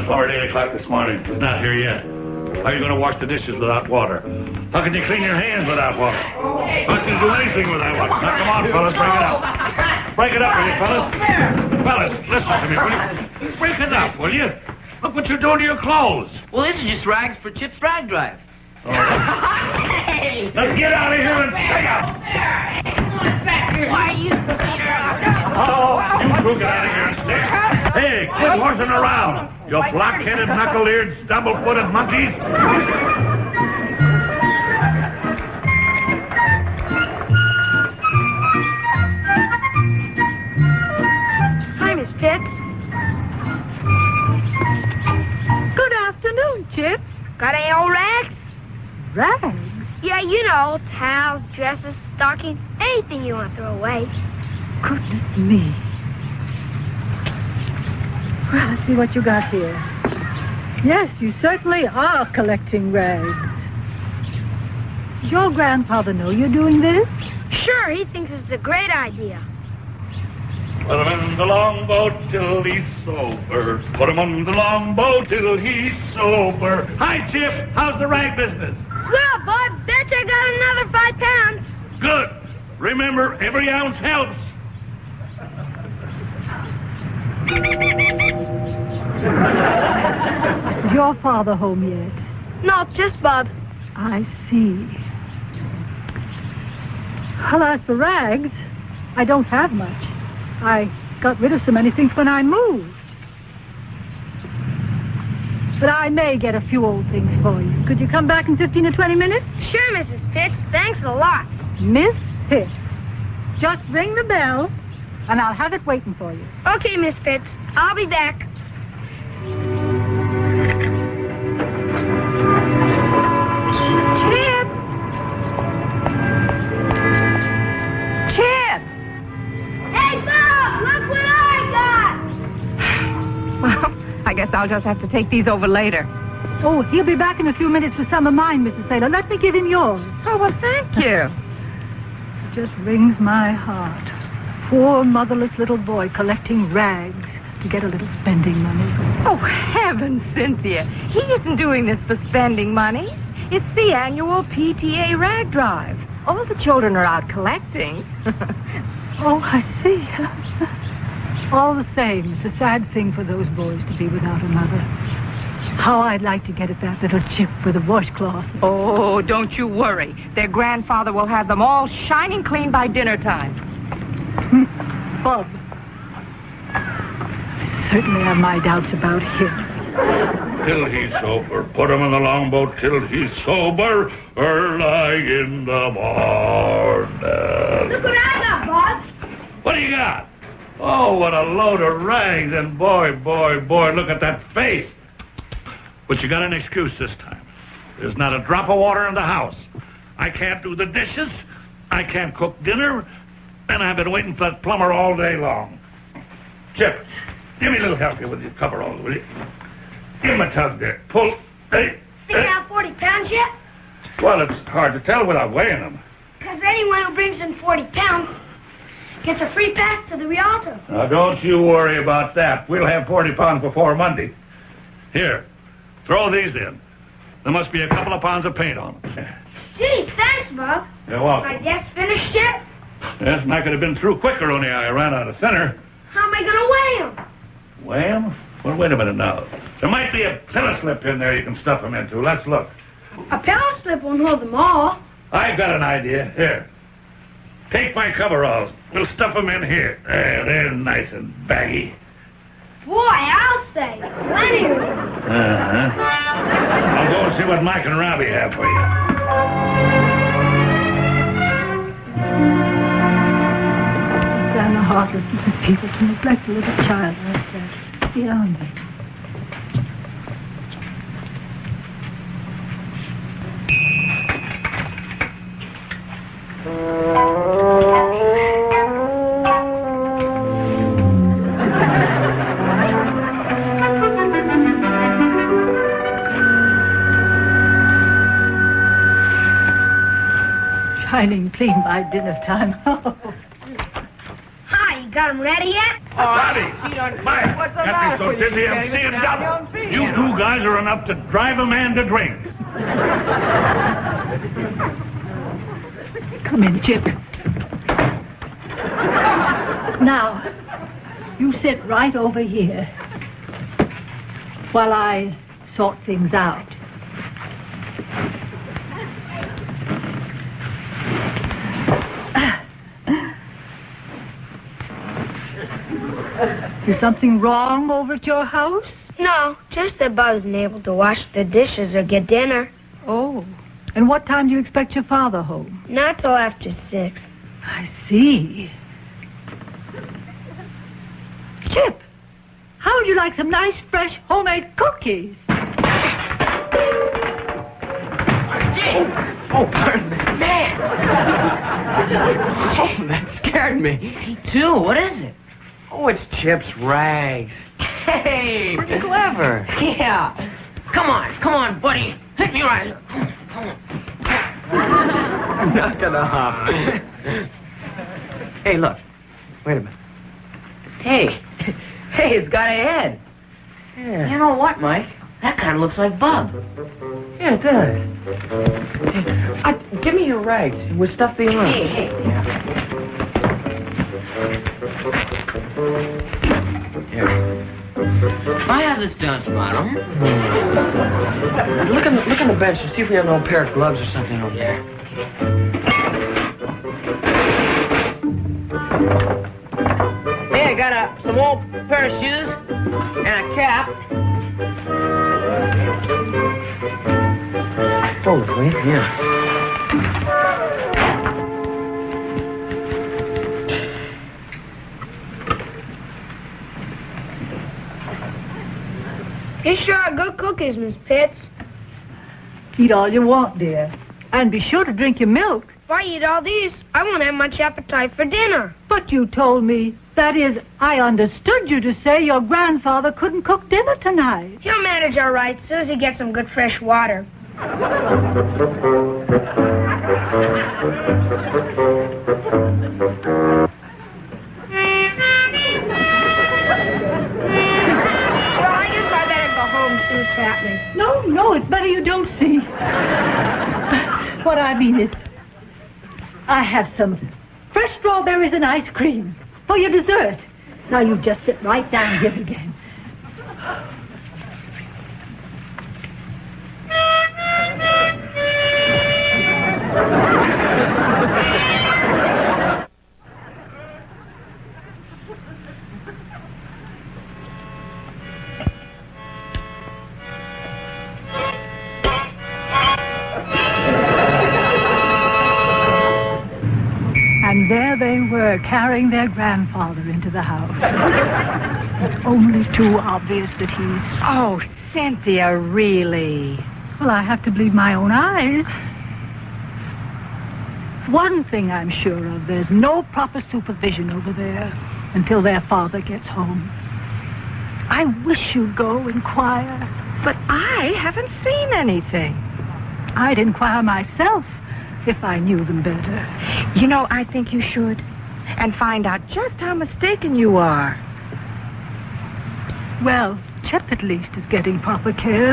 plumber at 8 o'clock this morning. He's not here yet. How are you going to wash the dishes without water? How can you clean your hands without water? How can you do anything without water? Now, come on, fellas, break it up. Break it up, will you, fellas? Fellas, listen to me, will you? Break it up, will you? Look what you're doing to your clothes. Well, this is just rags for Chip's rag drive. Oh. Let's get out of here and take out. Why you? Oh, you two get out of here and stay. Hey, quit horsing around, you block-headed, knuckle-eared, stumble-footed monkeys. Hi, Miss Pitts. Good afternoon, Chip. Got any old rags? Rags? Yeah, you know, towels, dresses, stockings, anything you want to throw away. Goodness me. Well, let's see what you got here. Yes, you certainly are collecting rags. Does your grandfather know you're doing this? Sure, he thinks it's a great idea. Put him in the longboat till he's sober. Put him on the longboat till he's sober. Hi, Chip. How's the rag business? Swell, Bud. Bet you got another 5 pounds. Good. Remember, every ounce helps. Is your father home yet? No, just Bud. I see. Well, as for rags, I don't have much. I got rid of so many things when I moved. But I may get a few old things for you. Could you come back in 15 or 20 minutes? Sure, Mrs. Pitts. Thanks a lot. Miss Pitts. Just ring the bell, and I'll have it waiting for you. Okay, Miss Pitts. I'll be back. Chip! Chip! Hey, Bob! Look what I got! Well, I guess I'll just have to take these over later. Oh, he'll be back in a few minutes with some of mine, Mrs. Saylor. Let me give him yours. Oh, well, thank you. It just wrings my heart. Poor motherless little boy collecting rags to get a little spending money. Oh, heavens, Cynthia. He isn't doing this for spending money. It's the annual PTA rag drive. All the children are out collecting. Oh, I see. All the same, it's a sad thing for those boys to be without a mother. How I'd like to get at that little Chip with a washcloth. Oh, don't you worry. Their grandfather will have them all shining clean by dinner time. Bob. I certainly have my doubts about him. Till he's sober. Put him in the longboat till he's sober. Early in the morning. Look what I got, Bob. What do you got? Oh, what a load of rags. And boy, look at that face. But you got an excuse this time. There's not a drop of water in the house. I can't do the dishes. I can't cook dinner. And I've been waiting for that plumber all day long. Chip, give me a little help here with your coveralls, will you? Give him a tug there. Pull. Hey. Think you have 40 pounds yet? Well, it's hard to tell without weighing them. Because anyone who brings in 40 pounds gets a free pass to the Rialto. Now, don't you worry about that. We'll have 40 pounds before Monday. Here, throw these in. There must be a couple of pounds of paint on them. Gee, thanks, Bob. You're welcome. I guess finished yet? Yes, and I could have been through quicker, only I ran out of center. How am I going to weigh them? Weigh them? Well, wait a minute now. There might be a pillow slip in there you can stuff them into. Let's look. A pillow slip won't hold them all. I've got an idea. Here. Take my coveralls. We'll stuff them in here. There, they're nice and baggy. Boy, I'll say. Plenty of them. Uh-huh. I'll go and see what Mike and Robbie have for you. Stand the heartless little people to neglect a little child like that. Beyond me. Shining clean by dinner time. Hi, you got him ready yet? Buddy! Mike, What's the got me matter so with you, dizzy I'm Kenny? seeing Now double. you're seeing You it. two guys are enough to drive a man to drink. Come in, Chip. Now, you sit right over here while I sort things out. Is something wrong over at your house? No, just that Bud wasn't able to wash the dishes or get dinner. Oh. And what time do you expect your father home? Not till after 6. I see. Chip, how would you like some nice, fresh, homemade cookies? Oh, pardon me. Man! Oh, that scared me. Me too. What is it? Oh, it's Chip's rags. Hey! Pretty clever. Yeah. Come on, buddy. Hit me right. Come on. I'm not gonna hop. Hey, look. Wait a minute. Hey, it's got a head. Yeah. You know what, Mike? That kind of looks like Bub. Yeah, it does. Hey, give me your rags. We'll stuff these around. Hey. I have this done, Spotto. Look on the bench and see if we have no pair of gloves or something over there. Hey, I got some old pair of shoes and a cap. Oh, wait, yeah. These sure are good cookies, Miss Pitts. Eat all you want, dear. And be sure to drink your milk. If I eat all these, I won't have much appetite for dinner. But you told me, that is, I understood you to say your grandfather couldn't cook dinner tonight. He'll manage all right as soon as he gets some good fresh water. Well, I guess I better go home and see what's happening. No, it's better you don't see. What I mean is, I have some fresh strawberries and ice cream for your dessert. Now you just sit right down here again. And there they were, carrying their grandfather into the house. It's only too obvious that he's... Oh, Cynthia, really? Well, I have to believe my own eyes. One thing I'm sure of, there's no proper supervision over there until their father gets home. I wish you'd go inquire. But I haven't seen anything. I'd inquire myself if I knew them better. You know, I think you should. And find out just how mistaken you are. Well, Chip at least is getting proper care.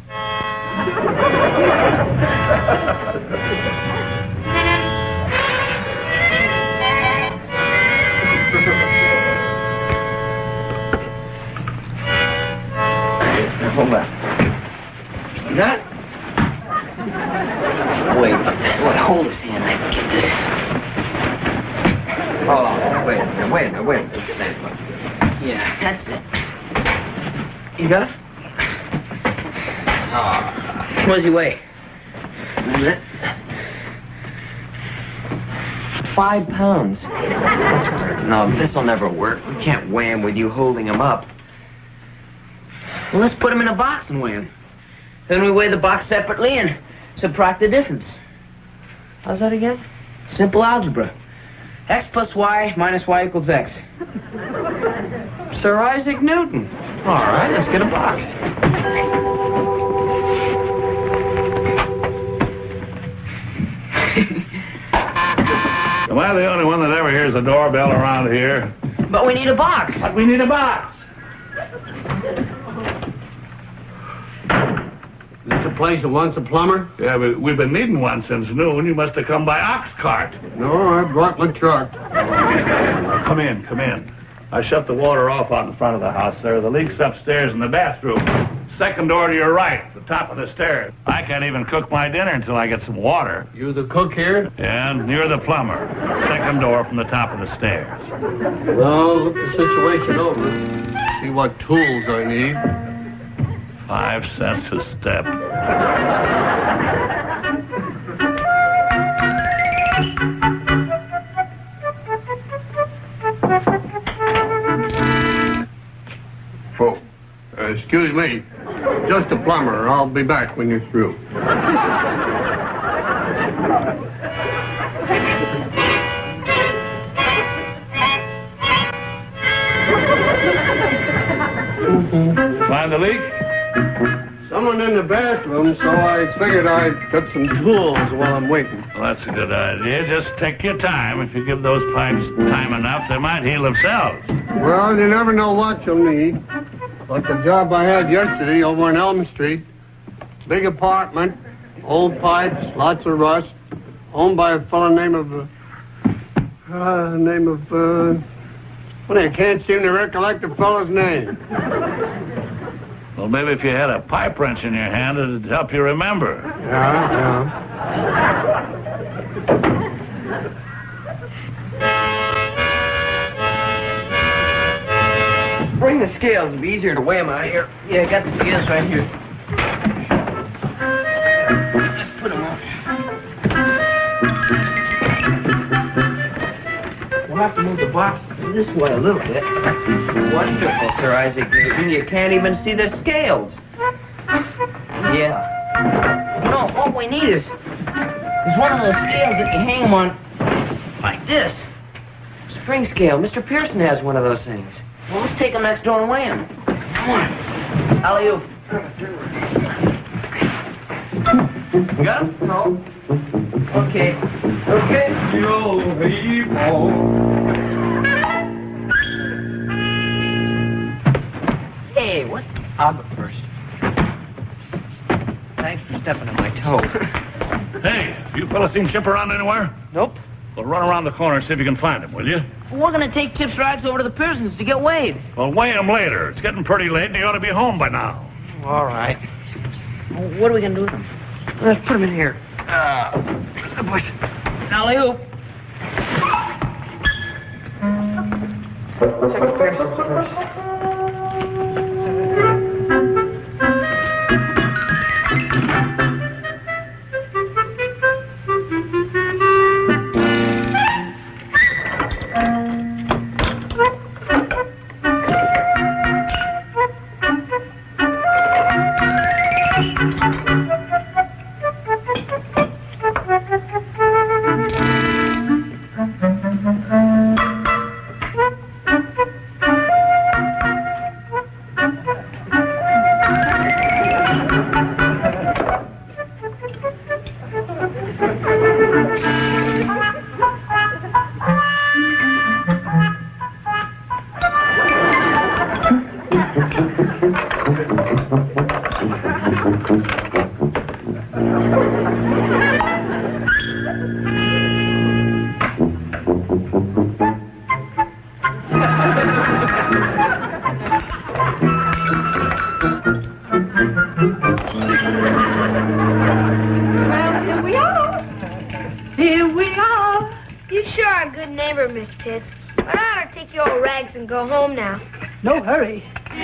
Hold on. That? Wait, hold his hand. I can get this. Oh, wait a minute. Just a second. Yeah, that's it. You got it? What does he weigh? Is it? 5 pounds. No, this'll never work. We can't weigh him with you holding him up. Well, let's put him in a box and weigh him. Then we weigh the box separately and subtract the difference. How's that again? Simple algebra. X plus Y minus Y equals X. Sir Isaac Newton. All right, let's get a box. Am I the only one that ever hears a doorbell around here? But we need a box. But we need a box. Is this a place that wants a plumber? Yeah, we've been needing one since noon. You must have come by ox cart. No, I brought my truck. Come in. I shut the water off out in front of the house there. The leak's upstairs in the bathroom. Second door to your right, the top of the stairs. I can't even cook my dinner until I get some water. You the cook here? And you're the plumber. Second door from the top of the stairs. Well, look the situation over. See what tools I need. 5 cents a step. Oh, excuse me. Just a plumber. I'll be back when you're through. Find the leak? Someone in the bathroom, so I figured I'd get some tools while I'm waiting. Well, that's a good idea. Just take your time. If you give those pipes time enough, they might heal themselves. Well, you never know what you'll need. Like the job I had yesterday over on Elm Street. Big apartment, old pipes, lots of rust. Owned by a fellow well, I can't seem to recollect the fellow's name. Well, maybe if you had a pipe wrench in your hand, it'd help you remember. Yeah. Bring the scales. It'll be easier to weigh them out here. Yeah, I got the scales right here. Just put them on. We'll have to move the box this way a little bit. Wonderful, Sir Isaac Newton. You can't even see the scales. Yeah. No, what we need is one of those scales that you hang them on like this. Spring scale. Mr. Pearson has one of those things. Well, let's take them next door and weigh them. Come on. Alley-oop. Got them? No. Okay. Hey, what? I'll go first. Thanks for stepping on my toe. Hey, you fellas seen Chip around anywhere? Nope. Well, run around the corner and see if you can find him, will you? We're going to take Chip's rides over to the Pearsons to get weighed. Well, weigh him later. It's getting pretty late and he ought to be home by now. All right. What are we going to do with them? Let's put them in here. Boys. Alley-oop. Check the Pearsons first. Go home now. No hurry.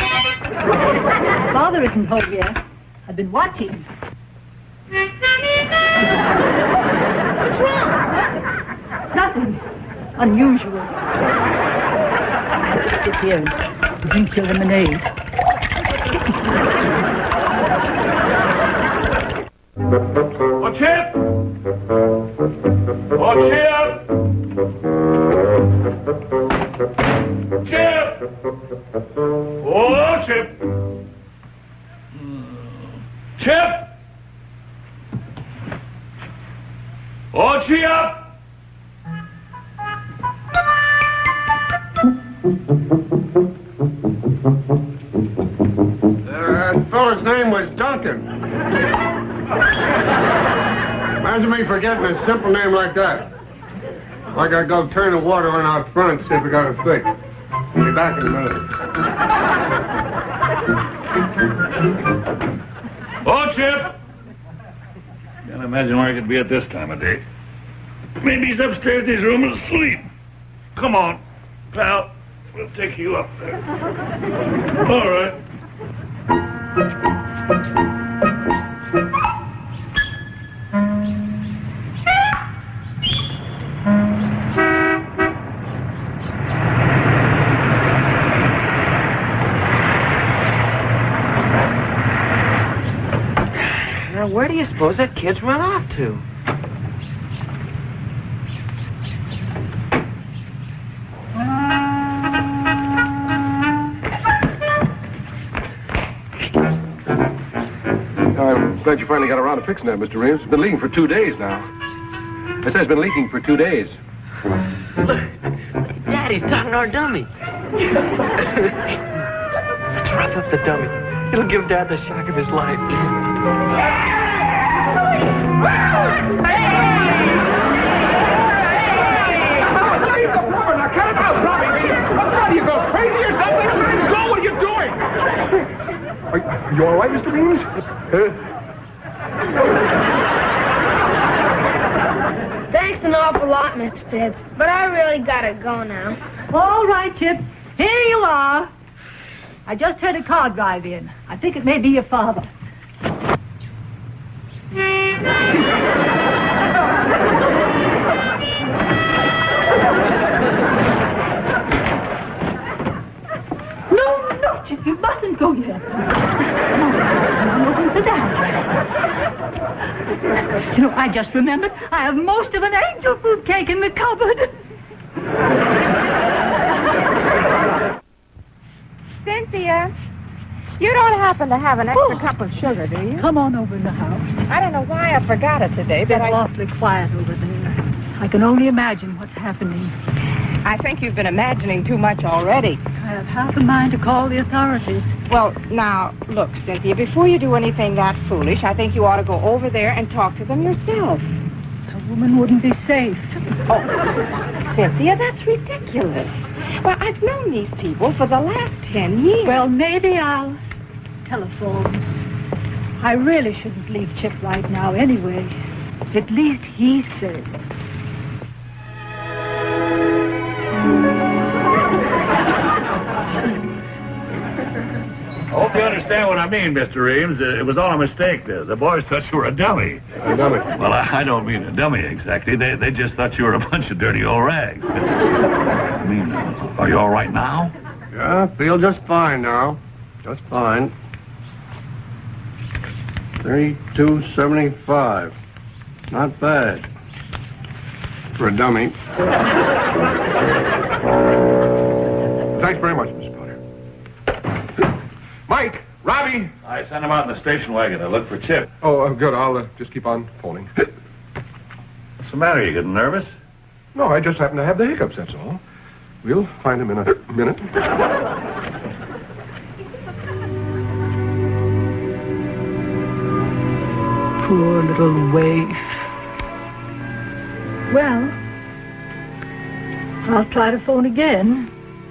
Father isn't home yet. I've been watching. What's wrong? Nothing unusual. Sit here and drink your lemonade. Oh, Chip! Oh, Chip! Chip! Oh, Chip! Chip! Oh, Chip! That fellow's name was Duncan. Imagine me forgetting a simple name like that. I gotta go turn the water on out front, see if we got it fixed. I'll be back in a minute. Oh, Chip! Can't imagine where he could be at this time of day. Maybe he's upstairs in his room asleep. Come on, pal. We'll take you up there. All right. Now, where do you suppose that kid's run off to? I'm glad you finally got around to fixing that, Mr. Reeves. It's been leaking for 2 days now. I said it's been leaking for 2 days. Look, Daddy's talking to our dummy. Let's rough up the dummy. It'll give Dad the shock of his life. Are you going crazy or something? Go, what are you doing? Are you all right, Mr. Reeves? Thanks an awful lot, Mr. Pibb, but I really gotta go now. All right, Chip. Here you are. I just heard a car drive in. I think it may be your father. No, Chip, you mustn't go yet. No, sit down. You know, I just remembered I have most of an angel food cake in the cupboard. Cynthia, you don't happen to have an extra cup of sugar, do you? Come on over in the house. I don't know why I forgot it today, but It's awfully quiet over there. I can only imagine what's happening. I think you've been imagining too much already. I have half a mind to call the authorities. Well, now, look, Cynthia, before you do anything that foolish, I think you ought to go over there and talk to them yourself. A woman wouldn't be safe. Oh, Cynthia, that's ridiculous. Well, I've known these people for the last 10 years. Well, maybe I'll telephone. I really shouldn't leave Chip right now anyway. At least he's safe. I hope you understand what I mean, Mr. Reeves. It was all a mistake. The boys thought you were a dummy. A dummy? Well, I don't mean a dummy exactly. They just thought you were a bunch of dirty old rags. I mean, are you all right now? Yeah, I feel just fine now. Just fine. 3275. Not bad. For a dummy. Thanks very much, Mr. Potter. Mike, Robbie. I sent him out in the station wagon to look for Chip. Oh, good. I'll just keep on phoning. What's the matter? You getting nervous? No, I just happen to have the hiccups, that's all. We'll find him in a minute. Poor little waif. Well, I'll try to phone again.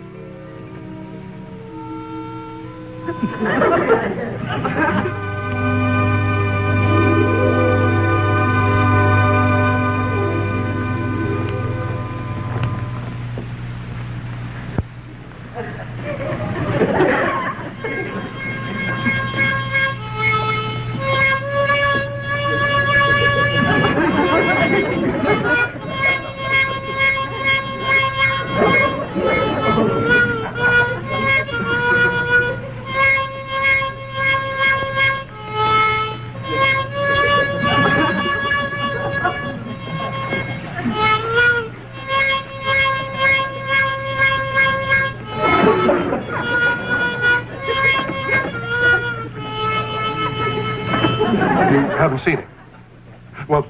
Haven't seen him. Well,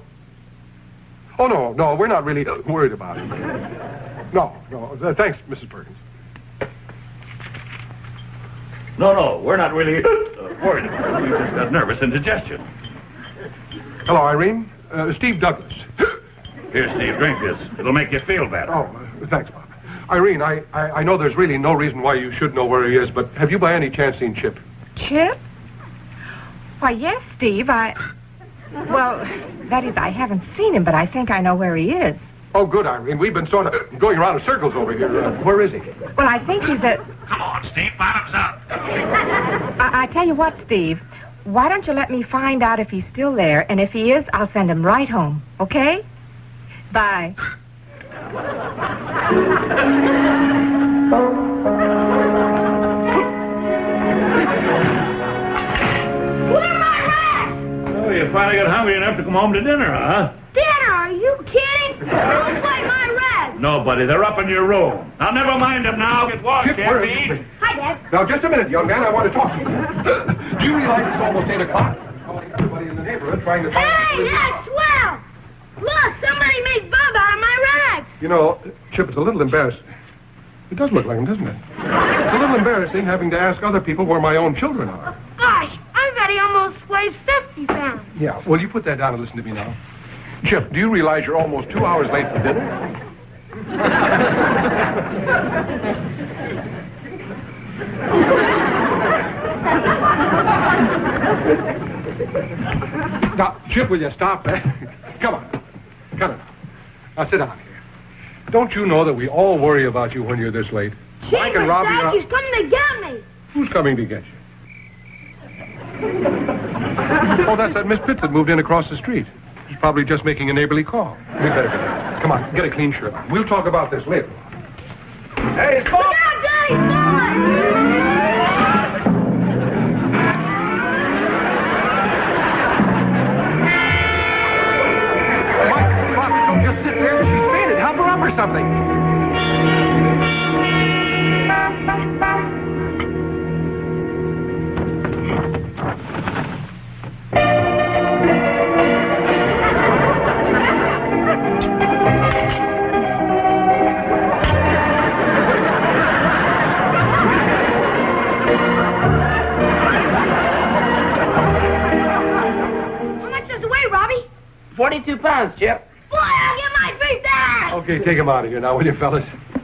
oh, no, we're not really worried about him. No, thanks, Mrs. Perkins. No, we're not really worried about it. We just got nervous indigestion. Hello, Irene. Steve Douglas. Here, Steve, drink this. It'll make you feel better. Oh, thanks, Bob. Irene, I know there's really no reason why you should know where he is, but have you by any chance seen Chip? Chip? Why, yes, Steve. Well, that is, I haven't seen him, but I think I know where he is. Oh, good, Irene. We've been sort of going around in circles over here. Where is he? Well, I think he's at... Come on, Steve, bottoms up. I tell you what, Steve. Why don't you let me find out if he's still there, and if he is, I'll send him right home, okay? Bye. Oh, you finally got hungry enough to come home to dinner, huh? Dinner, are you kidding? Who's like my rags? Nobody. They're up in your room. Now, never mind them now. Get washed, Chip, where is Eat. he? Hi, Dad. Now, just a minute, young man. I want to talk to you. Do you realize it's almost 8 o'clock? Calling everybody in the neighborhood trying to find... Hey, that's swell. Look, somebody made Bub out of my rags. You know, Chip, it's a little embarrassing. It does look like him, doesn't it? It's a little embarrassing having to ask other people where my own children are. Gosh, I bet he almost weighs 50 pounds. Yeah, well, you put that down and listen to me now. Chip, do you realize you're almost 2 hours late for dinner? Now, Chip, will you stop that? Come on. Now, sit down here. Don't you know that we all worry about you when you're this late? Jeepers, Dad, she's coming to get me. Who's coming to get you? Oh, that's that Miss Pitts that moved in across the street. She's probably just making a neighborly call. We better go. Come on, get a clean shirt on. We'll talk about this later. Hey, Look out, Daddy's falling. Bob, don't just sit there. She's fainted. Help her up or something. How much does it weigh, Robbie? 42 pounds, Chip. Boy, I'll get my feet back. Okay, take him out of here now, will you, fellas?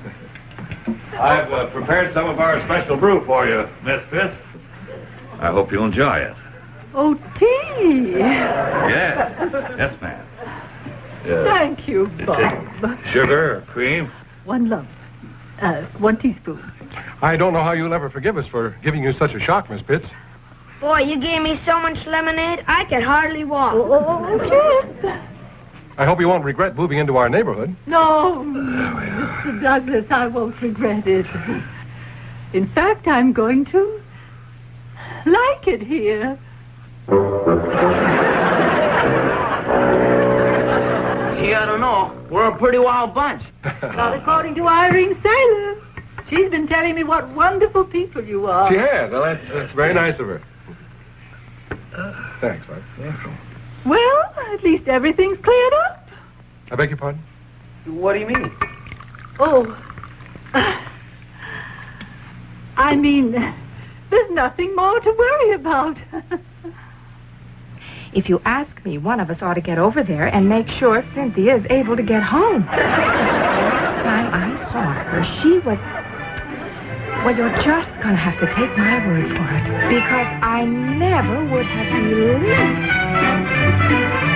I've prepared some of our special brew for you, Miss Pitts. I hope you'll enjoy it. Oh, tea. Yes, ma'am. Thank you, Bob. Sugar or cream? One lump. 1 teaspoon. I don't know how you'll ever forgive us for giving you such a shock, Miss Pitts. Boy, you gave me so much lemonade, I could hardly walk. Oh, Chip. I hope you won't regret moving into our neighborhood. No, Mr. Douglas, I won't regret it. In fact, I'm going to like it here. Gee, I don't know. We're a pretty wild bunch. Not according to Irene Saylor. She's been telling me what wonderful people you are. She has. Well, that's very nice of her. Thanks, Bud. Well, at least everything's cleared up. I beg your pardon? What do you mean? Oh. I mean, there's nothing more to worry about. If you ask me, one of us ought to get over there and make sure Cynthia is able to get home. Last time I saw her, she was... Well, you're just going to have to take my word for it, because I never would have believed...